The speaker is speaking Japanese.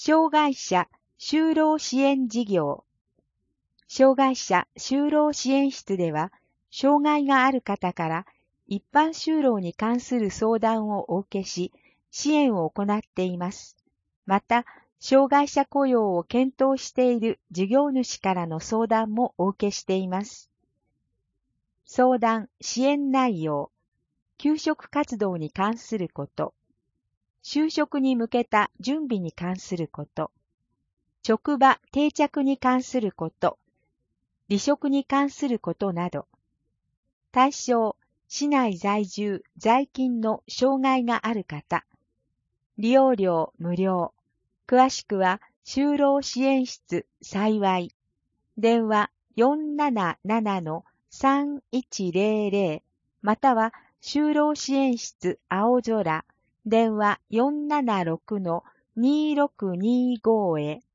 障害者就労支援事業。障害者就労支援室では、障害がある方から一般就労に関する相談をお受けし、支援を行っています。また、障害者雇用を検討している事業主からの相談もお受けしています。相談・支援内容、求職活動に関すること、就職に向けた準備に関すること、職場定着に関すること、離職に関することなど、対象、市内在住、在勤の障害がある方、利用料無料、詳しくは就労支援室幸い、電話477-3100または就労支援室青空電話476-2625へ